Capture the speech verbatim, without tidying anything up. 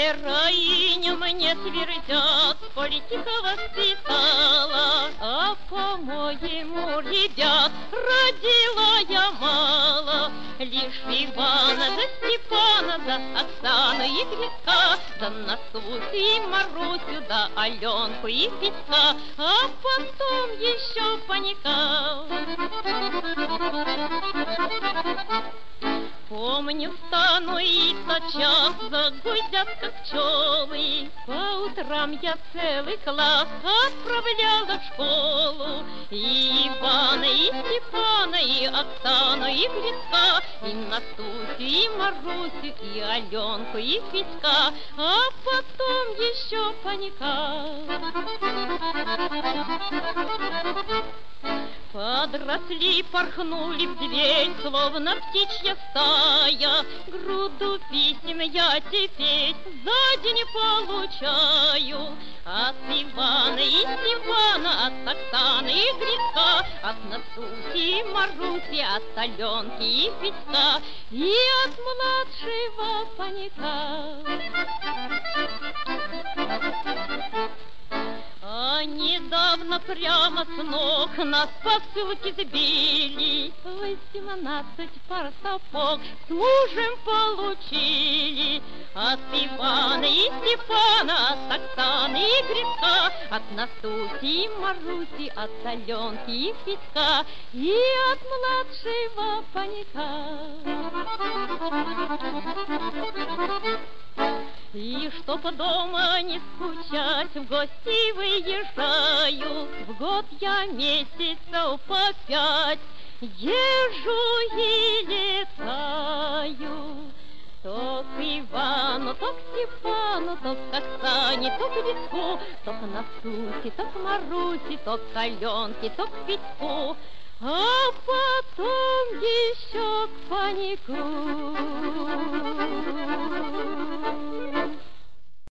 Героиня мне твердят, политика воспитала, а по-моему, ребят, родила я мало. Лишь Ивана да Степана, да Оксану и Гришка, да Настусю и Марусю, да Аленку и Петька, а потом еще Паника. Помню, встану и тотчас загудят, как пчелы. По утрам я целый класс отправляла в школу. И Ивана, и Степана, и Оксану, и Гришка, и Настусю, и Марусю, и Аленку, и Петька, а потом еще Паника. Подросли, порхнули в дверь, словно птичья стая. Груду писем я теперь за день получаю. От Ивана и Степана, от Оксаны и Гришка, от Настуси и Маруси, от Аленки и Петька, и от младшего Паника. А недавно прямо с ног нас посылки сбили. Восемнадцать пар сапог с мужем получили. От Ивана и Степана, от Оксаны и Гришка, от Настуси и Маруси, от Аленки и Петька, и от младшего Паника. И чтоб дома не скучать, в гости выезжаю. В год я месяцев по пять езжу и летаю. То к Ивану, то к Степану, то к Оксане, то к Гришку, то к Настусе, то к Марусе, то к Аленке, то к Петьку, а потом еще к Панику.